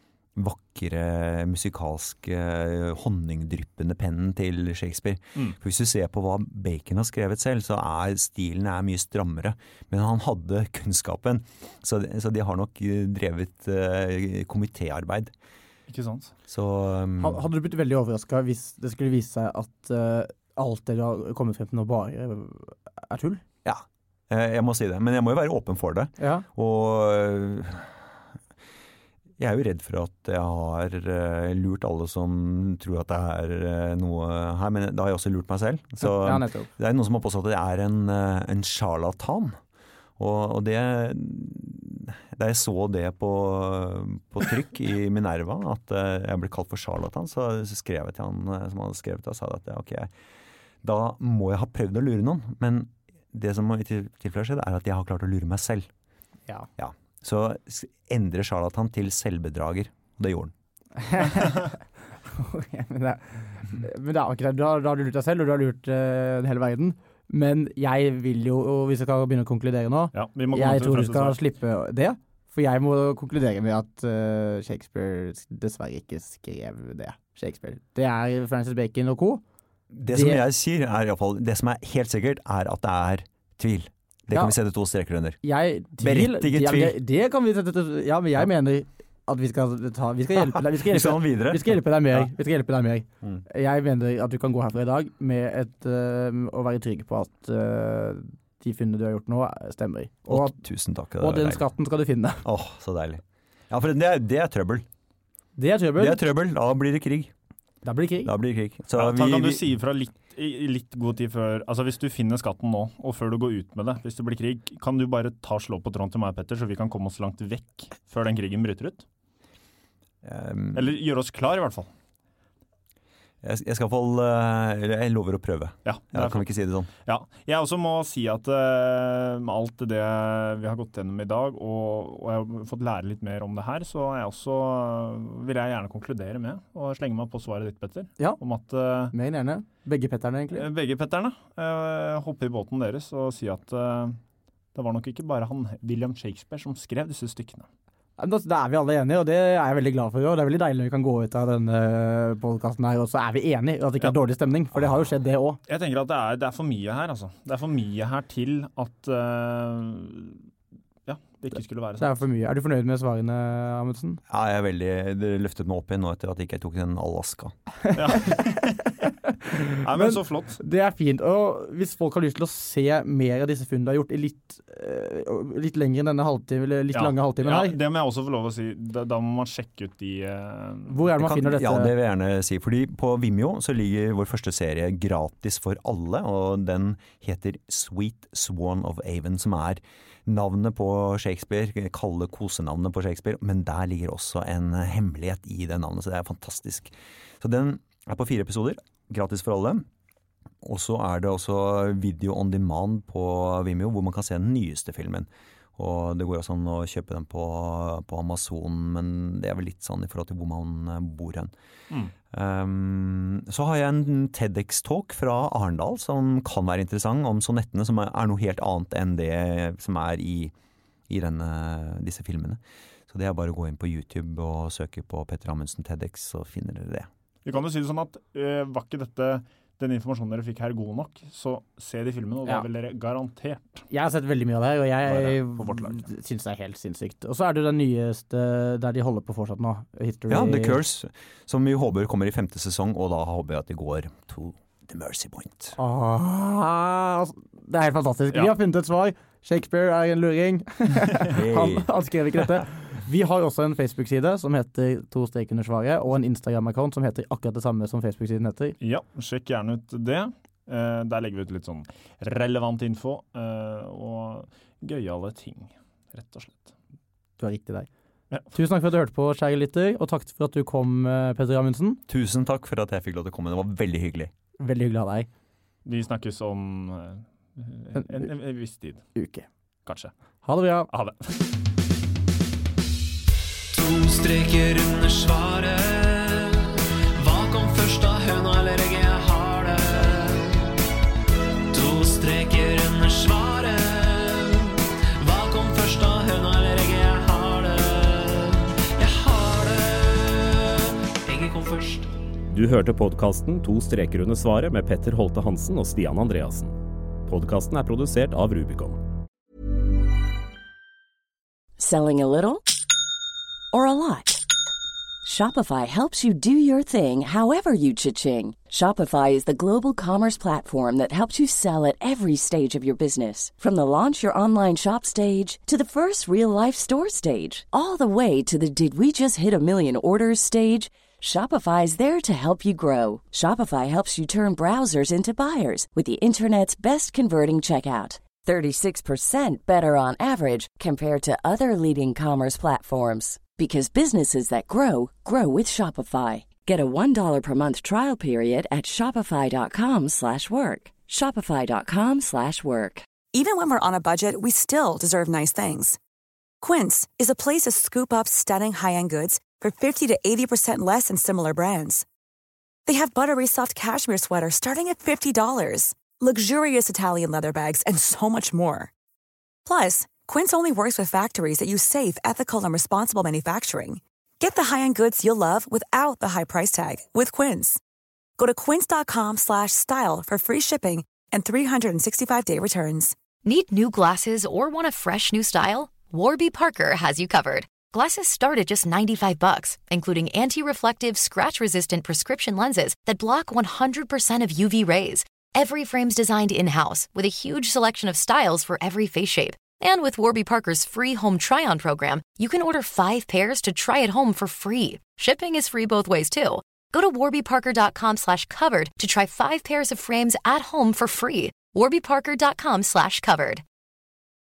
vakre, musikalske, honningdryppende pennen til Shakespeare. For hvis du ser på hva Bacon har skrevet selv, så stilen mye strammere. Men han hadde kunnskapen, så de har nok drevet komitéarbeid. Ikke sant? Så, hadde du blitt veldig overrasket hvis det skulle vise seg at alt det du har kommet frem til nå bare tull? Ja, jeg må si det. Men jeg må jo være åpen for det. Ja. Og jeg jo redd for at jeg har lurt alle som tror at det noe her, men da har jeg også lurt meg selv. Så ja, det noen som har påstått at jeg en charlatan. Og da jeg så det på trykk i Minerva, at jeg ble kalt for charlatan, så skrev jeg til han som hadde skrevet det, og sa at ok, da må jeg ha prøvd å lure noen, men det som i tilfelle skjedde at jeg har klart å lure meg selv. Ja. Så endre charlatan til selvbedrager, og det gjorde han. Okay, men det akkurat, da har du lurt deg selv, og du har lurt hele verden. Men jeg vil jo, og hvis jeg skal begynne å konkludere nå, jeg tror du skal slippe det, for jeg må konkludere med at Shakespeare dessverre ikke skrev det. Shakespeare. Det Francis Bacon og co. Det som jeg sier i hvert fall, det som helt sikkert at det tvil. Det kan vi sette 2 streker under. Berettiget tvil. Det kan vi sette men jeg mener at vi skal hjelpe deg. Vi skal hjelpe deg mer. Vi skal hjelpe deg mer. Jeg mener at du kan gå herfra i dag med å være trygg på at de funnene du har gjort nå stemmer. Tusen takk. Og den skatten skal du finne. Så deilig. Ja, for det trøbbel. Det er trøbbel. Da blir det krig. Da blir det krig. Så kan du si fra litt god tid før, altså hvis du finner skatten nå, og før du går ut med det, hvis det blir krig, kan du bare slå på tråden til meg, Petter, så vi kan komme oss langt vekk før den krigen bryter ut? Eller gjøre oss klar i hvert fall. Jeg skal jeg lover å prøve. Ja, kan vi ikke si det sånn? Ja, jeg også må si at med alt det vi har gått gjennom i dag, og jeg har fått lære litt mer om det her, så vil jeg gjerne konkludere med, og slenge meg på svaret ditt, Petter. Ja, om at, mer gjerne. Begge Petterne, egentlig. Begge Petterne. Hoppe i båten deres og si at det var nok ikke bare William Shakespeare som skrev disse stykkene. Da vi alle enige, og det jeg veldig glad for. Og det veldig deilig når vi kan gå ut av denne podcasten her, og så vi enige, og at det ikke dårlig stemning, for det har jo skjedd det også. Jeg tenker at det er for mye her, altså. Det er for mye her til at det ikke skulle være Det er sant. for mye. Er du fornøyd med svarene, Amundsen? Ja, jeg er veldig, det løftet meg opp igjen nå etter at jeg ikke tok den Alaska. Ja. Nei, men så flott. Det er fint. Og hvis folk har lyst til å se mer av disse funnene du har gjort i litt lenger enn denne halvtime, eller litt lange halvtimen her. Det må jeg også få lov å si. Da må man sjekke ut de Hvor er det man finner dette? Ja, det vil jeg gjerne si. Fordi på Vimeo så ligger vår første serie gratis for alle, og den heter Sweet Swan of Avon, som er navnet på Shakespeare, kalde kosenavnet på Shakespeare, men der ligger også en hemmelighet i det navnet, så det er fantastisk. Så den er på 4 episoder, gratis for alle. Og så er det også video on demand på Vimeo, hvor man kan se den nyeste filmen. Og det går også an å kjøpe den på Amazon, men det er vel litt sånn i forhold til hvor man bor hen. Så har jeg en TEDx-talk fra Arendal som kan være interessant om sonettene, som er noe helt annet enn det som er i disse filmene. Så det er bare å gå inn på YouTube og søke på Petter Amundsen TEDx, så finner dere det. Vi kan jo si det sånn at var ikke den informasjonen dere fikk her god nok, så se de filmene, og da vil dere garantert. Jeg har sett veldig mye av det, og jeg på vårt lag. synes det er helt sinnssykt. Og så er det den nyeste der de holder på fortsatt nå. History. Ja, The Curse, som vi håper kommer i 5. sesong, og da håper jeg at det går to The Mercy Point. Det er helt fantastisk. Ja. Vi har funnet et svar. Shakespeare er en luring. han skrev ikke dette. Vi har også en Facebook-side som heter 2 streker under svaret, og en Instagram-account som heter akkurat det samme som Facebook-siden heter. Ja, sjekk gjerne ut det. Der legger vi ut litt sånn relevant info og gøyale ting, rett og slett. Du har riktig der. Ja. Tusen takk for at du hørte på, kjære lytter, og takk for at du kom, Petter Amundsen. Tusen takk for at jeg fikk lov til å komme. Det var veldig hyggelig. Veldig hyggelig å ha deg. Vi snakkes om en viss tid. Uke. Kanskje. Ha det bra. Ha det. 2 streker under svaret. Hva kom først da, høna eller egget? Jeg har det. 2 streker under svaret. Hva kom først da, høna eller egget? Jeg har det. Jeg har det. Egget kom først. Du hørte podcasten 2 streker under svaret med Petter Holte Hansen og Stian Andreassen. Podcasten er produsert av Rubicon. Selling a little or a lot? Shopify helps you do your thing however you cha-ching. Shopify is the global commerce platform that helps you sell at every stage of your business. From the launch your online shop stage to the first real-life store stage, all the way to the did we just hit a million orders stage. Shopify is there to help you grow. Shopify helps you turn browsers into buyers with the internet's best converting checkout. 36% better on average compared to other leading commerce platforms. Because businesses that grow, grow with Shopify. Get a $1 per month trial period at shopify.com/work. Shopify.com/work. Even when we're on a budget, we still deserve nice things. Quince is a place to scoop up stunning high-end goods for 50 to 80% less than similar brands. They have buttery soft cashmere sweaters starting at $50, luxurious Italian leather bags, and so much more. Plus, Quince only works with factories that use safe, ethical, and responsible manufacturing. Get the high-end goods you'll love without the high price tag with Quince. Go to quince.com/style for free shipping and 365-day returns. Need new glasses or want a fresh new style? Warby Parker has you covered. Glasses start at just $95, including anti-reflective, scratch-resistant prescription lenses that block 100% of UV rays. Every frame's designed in-house with a huge selection of styles for every face shape. And with Warby Parker's free home try-on program, you can order 5 pairs to try at home for free. Shipping is free both ways, too. Go to warbyparker.com/covered to try 5 pairs of frames at home for free. warbyparker.com/covered.